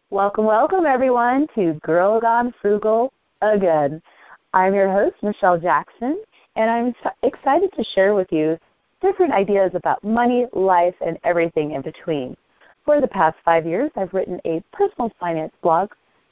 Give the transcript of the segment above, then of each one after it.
Welcome, welcome, everyone, to Girl Gone Frugal again. I'm your host, Michelle Jackson, and I'm excited to share with you different ideas about money, life, and everything in between. For the past 5 years, I've written a personal finance blog,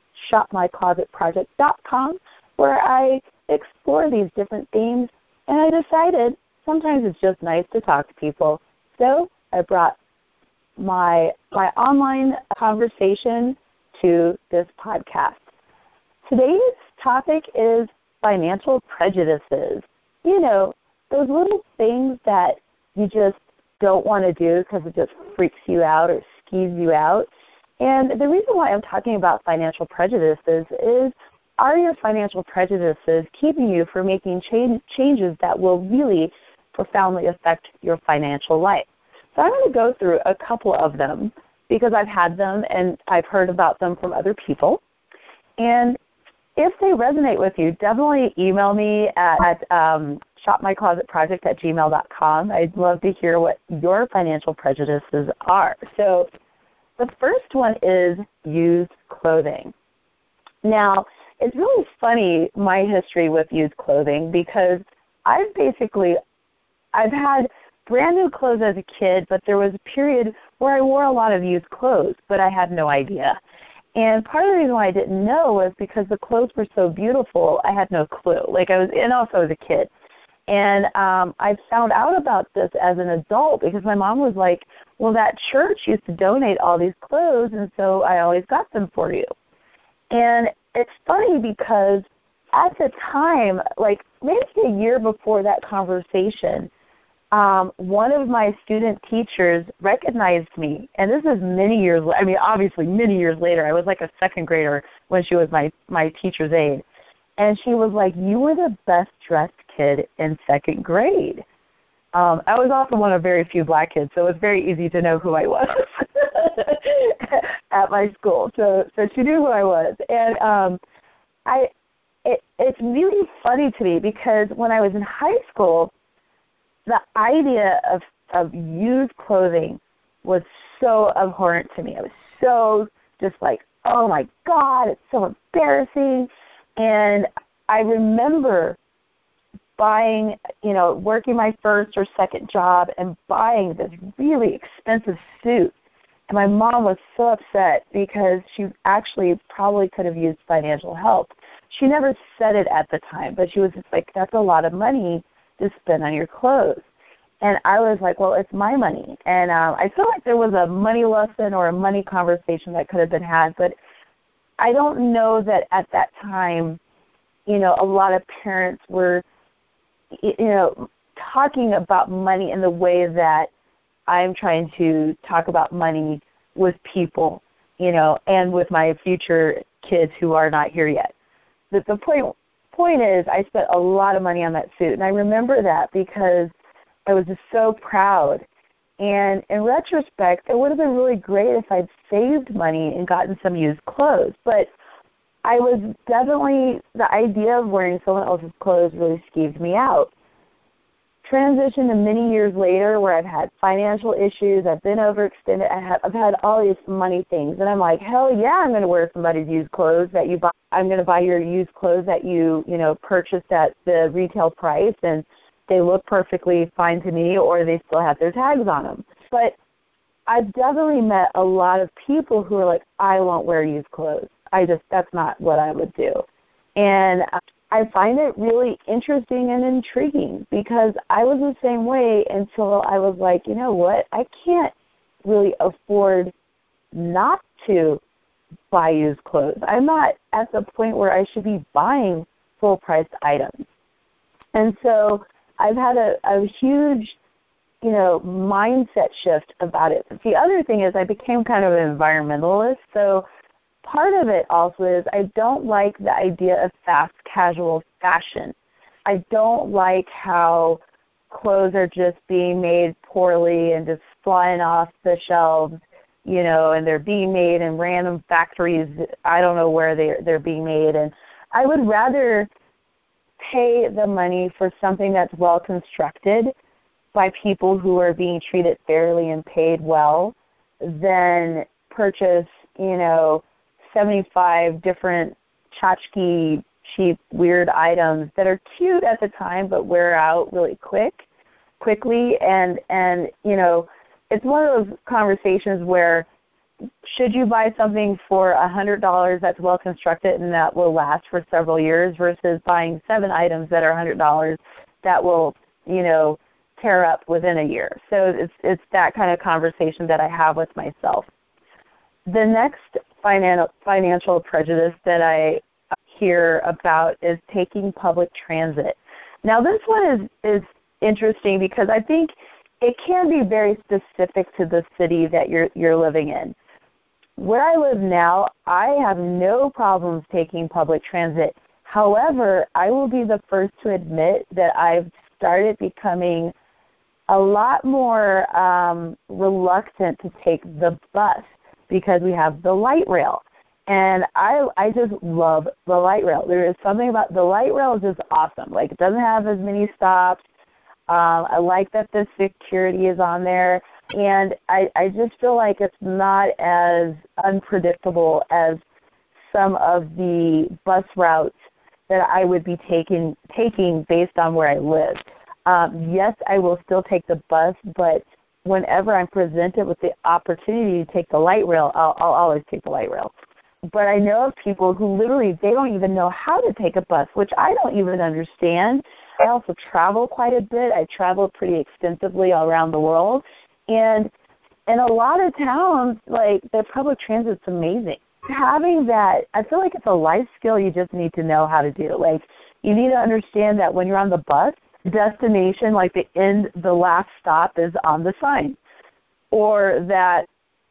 shopmyclosetproject.com, where I explore these different themes, and I decided sometimes it's just nice to talk to people. So I brought my online conversation to this podcast. Today's topic is financial prejudices. You know, those little things that you just don't want to do because it just freaks you out or skeeves you out. And the reason why I'm talking about financial prejudices is, are your financial prejudices keeping you from making changes that will really profoundly affect your financial life? So I'm going to go through a couple of them because I've had them and I've heard about them from other people. And if they resonate with you, definitely email me at shopmyclosetproject@gmail.com. I'd love to hear what your financial prejudices are. So the first one is used clothing. Now, it's really funny, my history with used clothing, because I've had brand new clothes as a kid, but there was a period where I wore a lot of used clothes, but I had no idea. And part of the reason why I didn't know was because the clothes were so beautiful, I had no clue. And also as a kid. And I found out about this as an adult because my mom was like, well, that church used to donate all these clothes, and so I always got them for you. And it's funny because at the time, like maybe a year before that conversation, one of my student teachers recognized me, and this is obviously many years later. I was like a second grader when she was my teacher's aide. And she was like, you were the best dressed kid in second grade. I was also one of very few black kids, so it was very easy to know who I was at my school. So she knew who I was. And it's really funny to me because when I was in high school, the idea of used clothing was so abhorrent to me. I was so just like, oh my God, it's so embarrassing. And I remember buying, working my first or second job and buying this really expensive suit. And my mom was so upset because she actually probably could have used financial help. She never said it at the time, but she was just like, that's a lot of money to spend on your clothes. And I was like, well, it's my money. And I feel like there was a money lesson or a money conversation that could have been had, but I don't know that at that time, a lot of parents were, talking about money in the way that I'm trying to talk about money with people, and with my future kids who are not here yet. The point is I spent a lot of money on that suit, and I remember that because I was just so proud. And in retrospect, it would have been really great if I'd saved money and gotten some used clothes. But I was definitely, the idea of wearing someone else's clothes really skeeved me out. Transition to many years later where I've had financial issues, I've been overextended, I've had all these money things. And I'm like, hell yeah, I'm going to wear somebody's used clothes that you buy. I'm going to buy your used clothes that you purchased at the retail price, and they look perfectly fine to me, or they still have their tags on them. But I've definitely met a lot of people who are like, I won't wear used clothes. That's not what I would do. And I find it really interesting and intriguing because I was the same way until I was like, you know what, I can't really afford not to buy used clothes. I'm not at the point where I should be buying full-priced items. And so I've had a huge, mindset shift about it. But the other thing is I became kind of an environmentalist. So part of it also is I don't like the idea of fast casual fashion. I don't like how clothes are just being made poorly and just flying off the shelves, and they're being made in random factories. I don't know where they're being made. And I would rather pay the money for something that's well constructed by people who are being treated fairly and paid well than purchase, 75 different tchotchke, cheap, weird items that are cute at the time but wear out really quickly. And it's one of those conversations where should you buy something for $100 that's well constructed and that will last for several years versus buying 7 items that are $100 that will, tear up within a year. So it's that kind of conversation that I have with myself. The next financial prejudice that I hear about is taking public transit. Now this one is interesting because I think it can be very specific to the city that you're living in. Where I live now, I have no problems taking public transit. However, I will be the first to admit that I've started becoming a lot more reluctant to take the bus because we have the light rail. And I just love the light rail. There is something about the light rail is just awesome. Like, it doesn't have as many stops. I like that the security is on there. And I just feel like it's not as unpredictable as some of the bus routes that I would be taking based on where I live. Yes, I will still take the bus, but whenever I'm presented with the opportunity to take the light rail, I'll always take the light rail. But I know of people who literally, they don't even know how to take a bus, which I don't even understand. I also travel quite a bit. I travel pretty extensively all around the world. And in a lot of towns, like, the public transit's amazing. Having that, I feel like it's a life skill you just need to know how to do. Like, you need to understand that when you're on the bus, destination, like the last stop is on the sign. Or that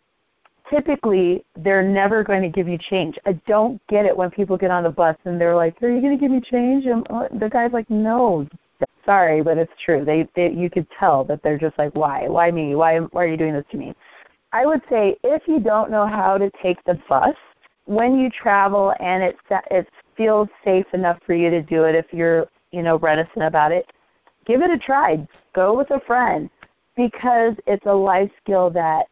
typically they're never going to give you change. I don't get it when people get on the bus and they're like, "Are you going to give me change?" And the guy's like, "No, sorry, but it's true." They you could tell that they're just like, "Why? Why me? Why are you doing this to me?" I would say if you don't know how to take the bus, when you travel and it feels safe enough for you to do it, if you're reticent about it, give it a try. Go with a friend, because it's a life skill that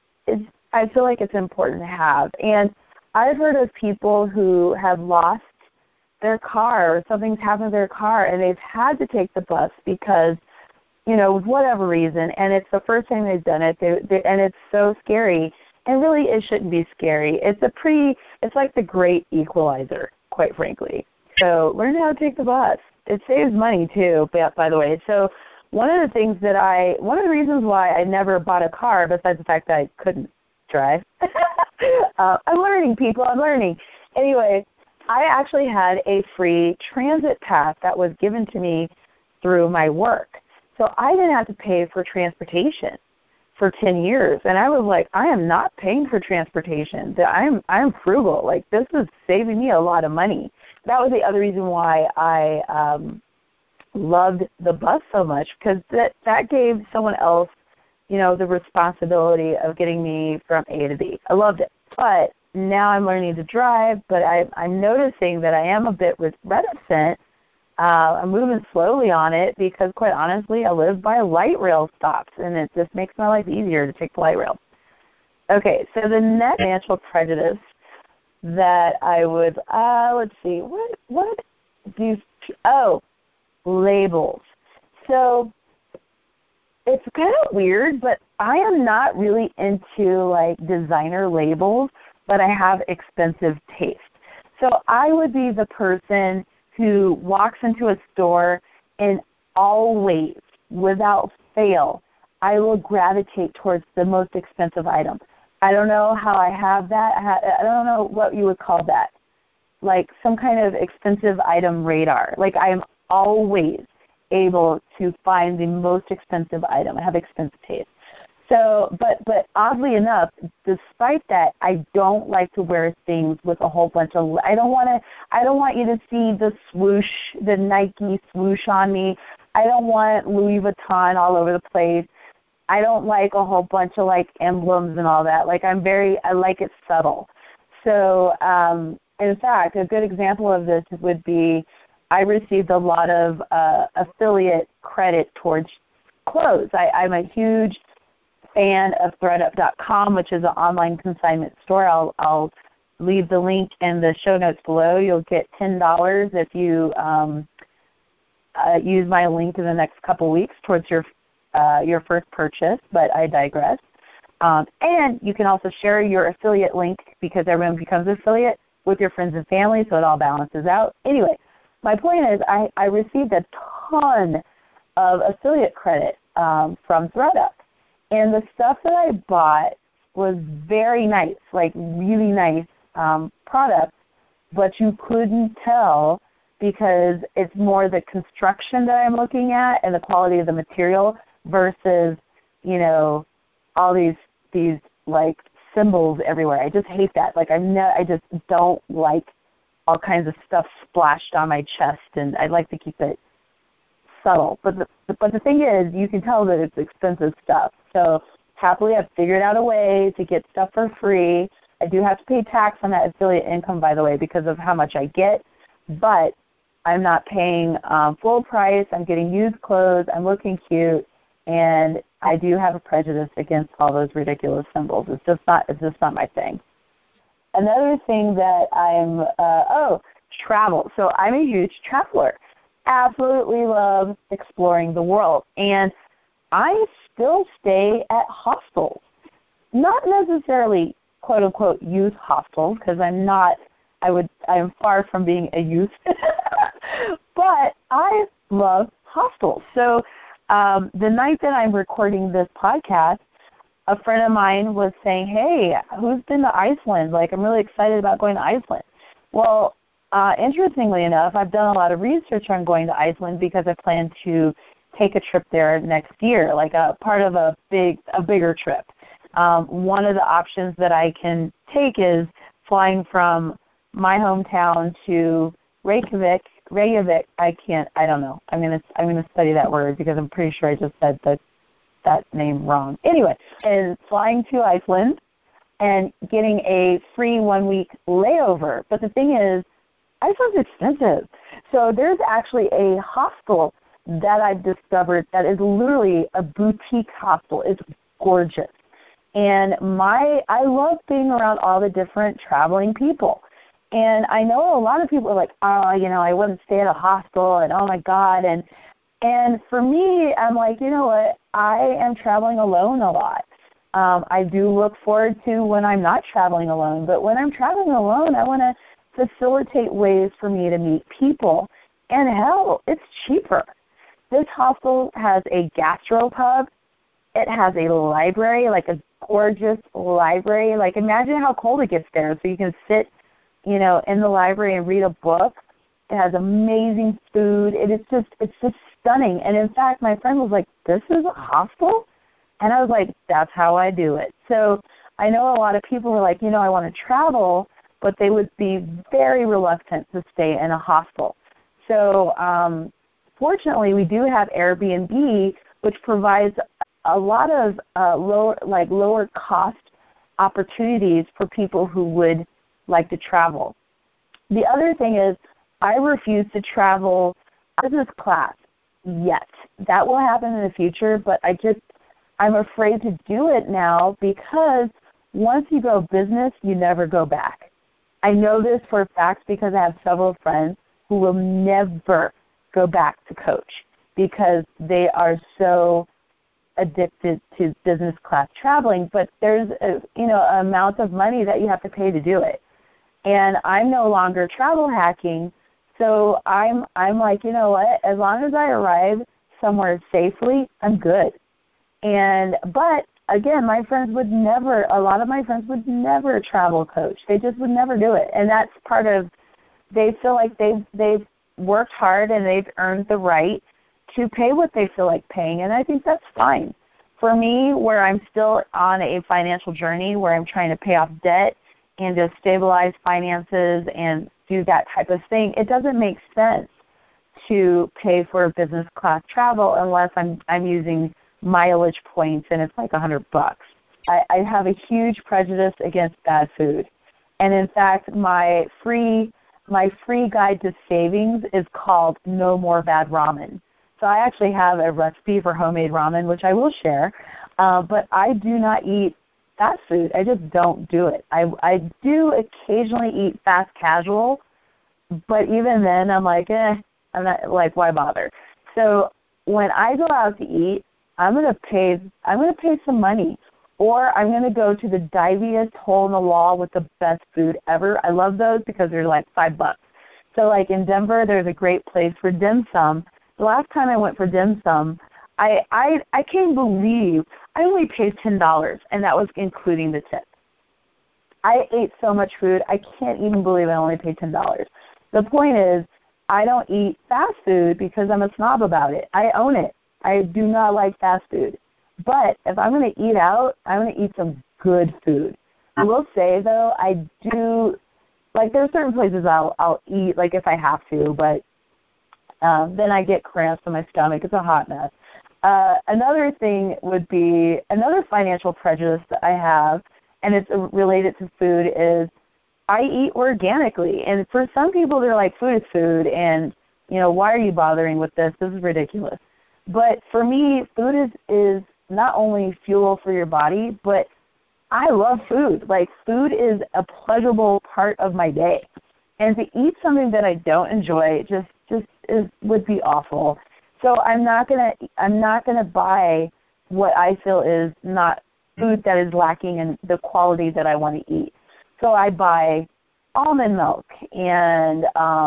I feel like it's important to have. And I've heard of people who have lost their car or something's happened to their car and they've had to take the bus because, whatever reason, and it's the first time they've done it, and it's so scary. And really, it shouldn't be scary. It's like the great equalizer, quite frankly. So learn how to take the bus. It saves money too, by the way. So one of the reasons why I never bought a car, besides the fact that I couldn't drive, I'm learning, people. I'm learning. Anyway, I actually had a free transit pass that was given to me through my work. So I didn't have to pay for transportation for 10 years. And I was like, I am not paying for transportation. I'm frugal. Like, this is saving me a lot of money. That was the other reason why I loved the bus so much, because that gave someone else, the responsibility of getting me from A to B. I loved it. But now I'm learning to drive, but I'm noticing that I am a bit reticent. I'm moving slowly on it because, quite honestly, I live by light rail stops, and it just makes my life easier to take the light rail. Okay, so the next financial prejudice that I would, let's see, labels. So it's kind of weird, but I am not really into, like, designer labels, but I have expensive taste. So I would be the person who walks into a store and always, without fail, I will gravitate towards the most expensive item. I don't know how I have that. I don't know what you would call that, like some kind of expensive item radar. Like, I am always able to find the most expensive item. I have expensive taste. So, but oddly enough, despite that, I don't like to wear things with a whole bunch of. I don't want you to see the swoosh, the Nike swoosh on me. I don't want Louis Vuitton all over the place. I don't like a whole bunch of, like, emblems and all that. Like, I like it subtle. So, in fact, a good example of this would be I received a lot of affiliate credit towards clothes. I'm a huge fan of ThreadUp.com, which is an online consignment store. I'll leave the link in the show notes below. You'll get $10 if you use my link in the next couple weeks towards your first purchase, but I digress. And you can also share your affiliate link because everyone becomes an affiliate with your friends and family, so it all balances out. Anyway, my point is I received a ton of affiliate credit from ThredUp. And the stuff that I bought was very nice, like really nice products, but you couldn't tell because it's more the construction that I'm looking at and the quality of the material versus, all these like symbols everywhere. I just hate that. Like I just don't like all kinds of stuff splashed on my chest, and I'd like to keep it subtle. But the thing is, you can tell that it's expensive stuff. So happily, I've figured out a way to get stuff for free. I do have to pay tax on that affiliate income, by the way, because of how much I get. But I'm not paying full price. I'm getting used clothes. I'm looking cute. And I do have a prejudice against all those ridiculous symbols. It's just not my thing. Another thing that travel. So I'm a huge traveler. Absolutely love exploring the world. And I still stay at hostels. Not necessarily quote unquote youth hostels, because I am far from being a youth. But I love hostels. So the night that I'm recording this podcast, a friend of mine was saying, hey, who's been to Iceland? Like, I'm really excited about going to Iceland. Well, interestingly enough, I've done a lot of research on going to Iceland because I plan to take a trip there next year, like a part of a bigger trip. One of the options that I can take is flying from my hometown to Reykjavik. I don't know. I'm gonna study that word because I'm pretty sure I just said that name wrong. Anyway, and flying to Iceland and getting a free 1-week layover. But the thing is, Iceland's expensive. So there's actually a hostel that I've discovered that is literally a boutique hostel. It's gorgeous. And I love being around all the different traveling people. And I know a lot of people are like, I wouldn't stay at a hostel, and oh my God. And for me, I'm like, you know what? I am traveling alone a lot. I do look forward to when I'm not traveling alone. But when I'm traveling alone, I want to facilitate ways for me to meet people. And hell, it's cheaper. This hostel has a gastropub. It has a library, like a gorgeous library. Like, imagine how cold it gets there. So you can sit in the library and read a book. It has amazing food. It's just stunning. And in fact, my friend was like, this is a hostel? And I was like, that's how I do it. So I know a lot of people are like, I want to travel, but they would be very reluctant to stay in a hostel. So fortunately, we do have Airbnb, which provides a lot of lower cost opportunities for people who would like to travel. The other thing is, I refuse to travel business class yet. That will happen in the future, but I'm afraid to do it now because once you go business, you never go back. I know this for a fact because I have several friends who will never go back to coach because they are so addicted to business class traveling, but there's an amount of money that you have to pay to do it. And I'm no longer travel hacking, so I'm like, you know what? As long as I arrive somewhere safely, I'm good. But again, a lot of my friends would never travel coach. They just would never do it. And that's part of, they feel like they've worked hard and they've earned the right to pay what they feel like paying, and I think that's fine. For me, where I'm still on a financial journey where I'm trying to pay off debt and to stabilize finances and do that type of thing, it doesn't make sense to pay for business class travel unless I'm using mileage points and it's like $100. I have a huge prejudice against bad food. And in fact, my free guide to savings is called No More Bad Ramen. So I actually have a recipe for homemade ramen, which I will share. But I do not eat fast food. I just don't do it. I do occasionally eat fast casual, but even then I'm like, I'm not, like, why bother? So when I go out to eat, I'm gonna pay some money, or I'm gonna go to the diviest hole in the wall with the best food ever. I love those because they're like $5. So like in Denver, there's a great place for dim sum. The last time I went for dim sum, I can't believe I only paid $10, and that was including the tip. I ate so much food, I can't even believe I only paid $10. The point is, I don't eat fast food because I'm a snob about it. I own it. I do not like fast food. But if I'm going to eat out, I'm going to eat some good food. I will say, though, I do, like, there are certain places I'll eat, like, if I have to, but then I get cramps in my stomach. It's a hot mess. Another thing would be, another financial prejudice that I have, and it's related to food, is I eat organically. And for some people, they're like, food is food, and, you know, why are you bothering with this? This is ridiculous. But for me, food is not only fuel for your body, but I love food. Like, food is a pleasurable part of my day. And to eat something that I don't enjoy would be awful. So I'm not gonna buy what I feel is not food that is lacking in the quality that I want to eat. So I buy almond milk and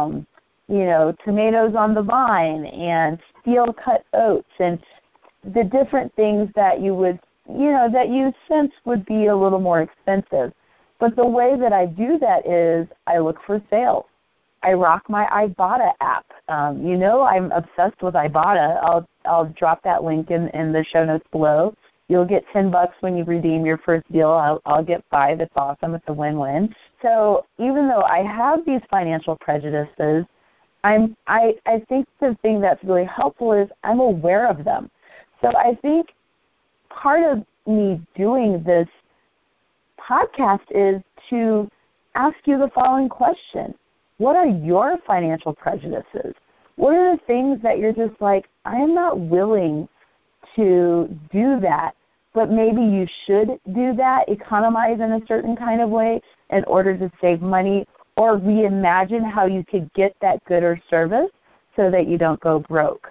tomatoes on the vine and steel cut oats and the different things that that you sense would be a little more expensive. But the way that I do that is I look for sales. I rock my Ibotta app. I'm obsessed with Ibotta. I'll drop that link in the show notes below. You'll get $10 when you redeem your first deal. I'll get 5. It's awesome. It's a win-win. So even though I have these financial prejudices, I think the thing that's really helpful is I'm aware of them. So I think part of me doing this podcast is to ask you the following question. What are your financial prejudices? What are the things that you're just like, I am not willing to do that, but maybe you should do that, economize in a certain kind of way in order to save money, or reimagine how you could get that good or service so that you don't go broke.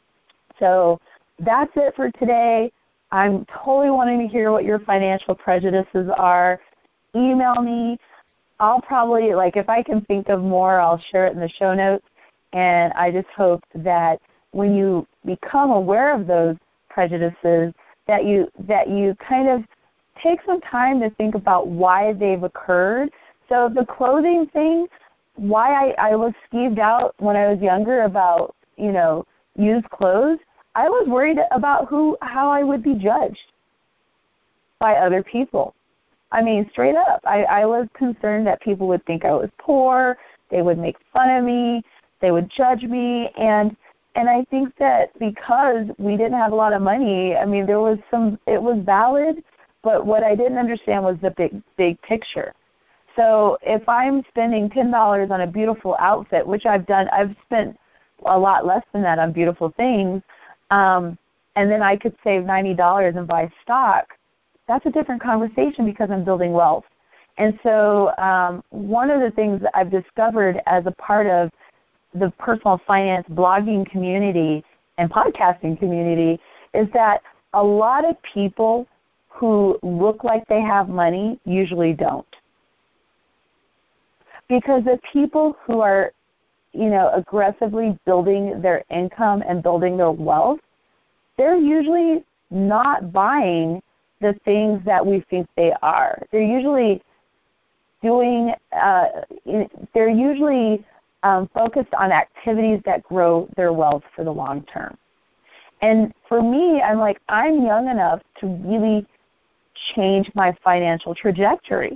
So that's it for today. I'm totally wanting to hear what your financial prejudices are. Email me. I'll probably, if I can think of more, I'll share it in the show notes. And I just hope that when you become aware of those prejudices, that you kind of take some time to think about why they've occurred. So the clothing thing, why I was skeeved out when I was younger about, used clothes, I was worried about how I would be judged by other people. I mean, straight up, I was concerned that people would think I was poor, they would make fun of me, they would judge me, and I think that because we didn't have a lot of money, I mean, it was valid, but what I didn't understand was the big picture. So if I'm spending $10 on a beautiful outfit, which I've done, I've spent a lot less than that on beautiful things, and then I could save $90 and buy stock, that's a different conversation because I'm building wealth. And so one of the things that I've discovered as a part of the personal finance blogging community and podcasting community is that a lot of people who look like they have money usually don't. Because the people who are, aggressively building their income and building their wealth, they're usually not buying the things that we think they are. They're usually focused on activities that grow their wealth for the long term. And for me, I'm young enough to really change my financial trajectory,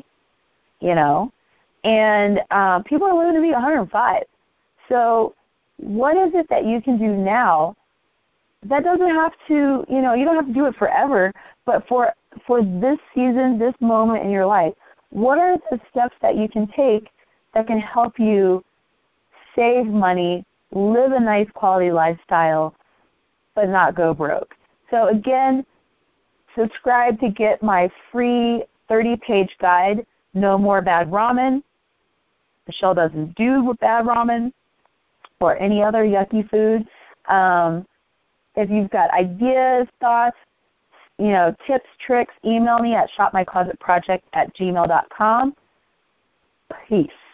and people are living to be 105. So what is it that you can do now that doesn't have to, you don't have to do it forever, but for this season, this moment in your life, what are the steps that you can take that can help you save money, live a nice quality lifestyle, but not go broke? So again, Subscribe to get my free 30-page guide, No More Bad Ramen. Michelle doesn't do bad ramen or any other yucky food. If you've got ideas, thoughts, tips, tricks, email me at shopmyclosetproject@gmail.com. Peace.